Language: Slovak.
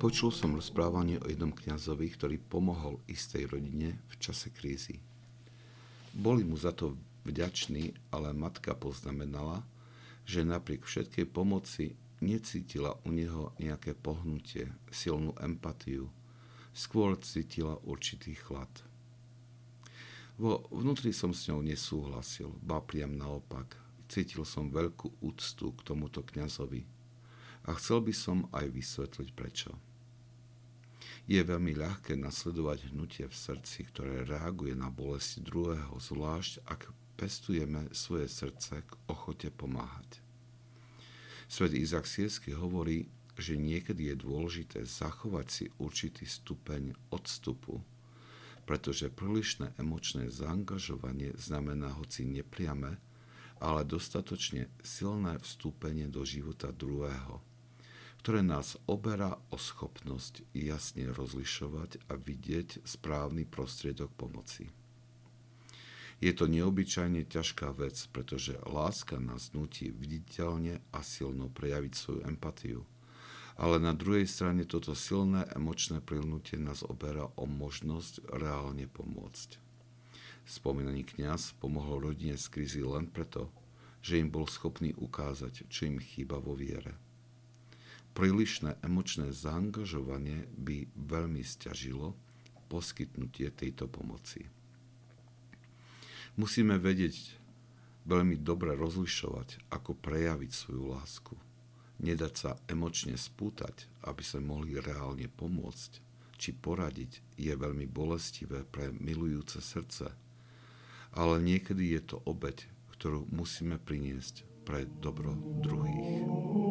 Počul som rozprávanie o jednom kňazovi, ktorý pomohol istej rodine v čase krízy. Boli mu za to vďační, ale matka poznamenala, že napriek všetkej pomoci necítila u neho nejaké pohnutie, silnú empatiu, skôr cítila určitý chlad. Vo vnútri som s ňou nesúhlasil, ba priam naopak. Cítil som veľkú úctu k tomuto kňazovi a chcel by som aj vysvetliť prečo. Je veľmi ľahké nasledovať hnutie v srdci, ktoré reaguje na bolesti druhého, zvlášť ak pestujeme svoje srdce k ochote pomáhať. Svätý Izák Sýrsky hovorí, že niekedy je dôležité zachovať si určitý stupeň odstupu, pretože prílišné emočné zaangažovanie znamená hoci nepriame, ale dostatočne silné vstúpenie do života druhého, ktoré nás oberá o schopnosť jasne rozlišovať a vidieť správny prostriedok pomoci. Je to neobyčajne ťažká vec, pretože láska nás nutí viditeľne a silno prejaviť svoju empatiu, ale na druhej strane toto silné emočné prilnutie nás oberá o možnosť reálne pomôcť. Spomínaný kňaz pomohol rodine z krízy len preto, že im bol schopný ukázať, čo im chýba vo viere. Prílišné emočné zaangažovanie by veľmi sťažilo poskytnutie tejto pomoci. Musíme vedieť veľmi dobre rozlišovať, ako prejaviť svoju lásku. Nedať sa emočne spútať, aby sme mohli reálne pomôcť, či poradiť, je veľmi bolestivé pre milujúce srdce, ale niekedy je to obeť, ktorú musíme priniesť pre dobro druhých.